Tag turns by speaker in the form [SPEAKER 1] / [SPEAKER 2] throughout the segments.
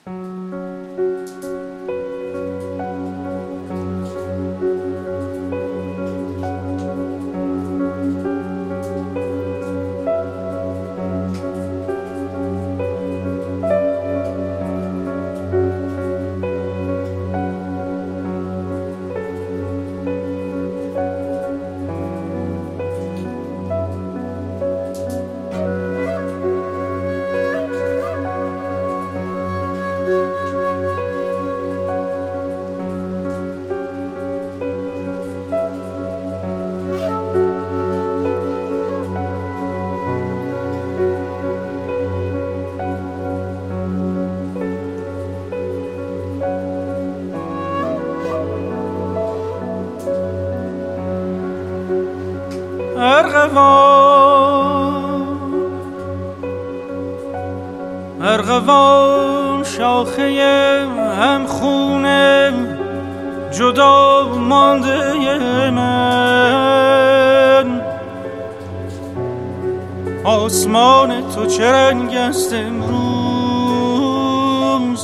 [SPEAKER 1] ارغوان شاخه هم خونه جدا مانده من، آسمان تو چه رنگ است امروز؟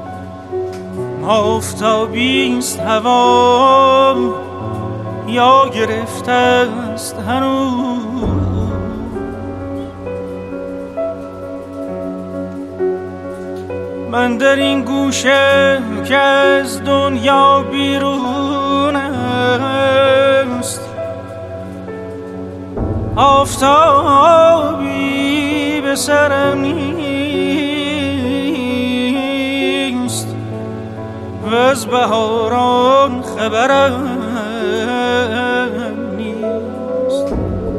[SPEAKER 1] آفتابی است هوا یا گرفته است هنوز؟ من در این گوشه که از دنیا بیرون است، آفتابی به سرم نیست و از بهاران خبرم نیست.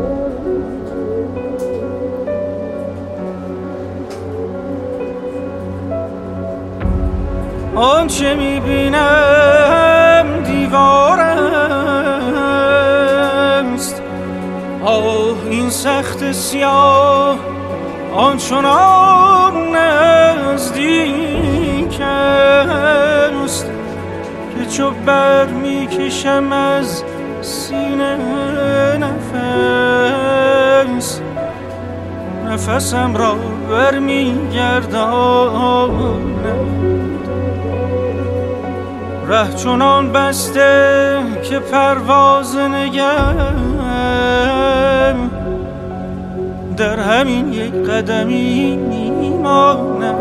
[SPEAKER 1] آنچه میبینم دیوار است، آه این سخت سیاه آنچنان نزدیک است که چو بر میکشم از سینه نفسم را بر میگردانم. ره چنان بسته که پرواز نگم در همین یک قدمی میماند.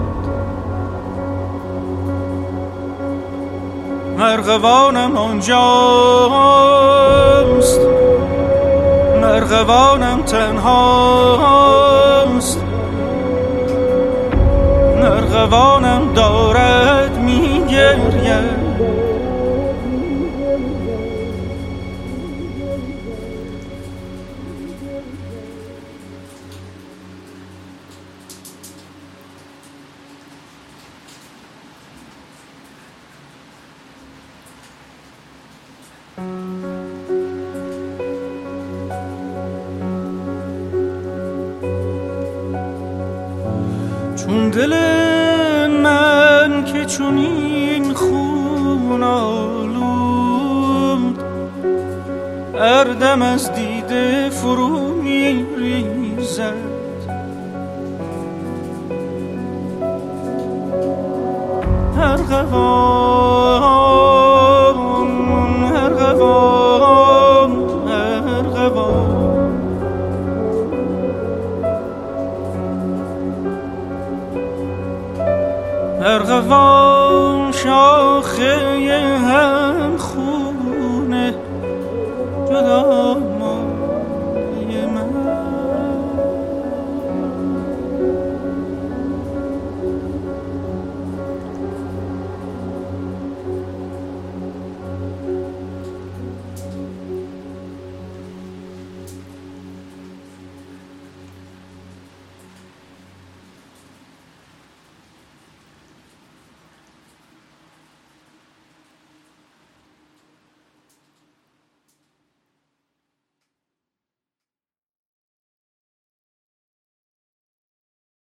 [SPEAKER 1] ارغوانم آنجاست، ارغوانم تنهاست، ارغوانم دارد میگرید. چون دل من که چنین خون آلود، اردم از دیده فرو می ریزد. ارغوان ارغوان ارغوان، ارغوان شاخه هم خونه جدا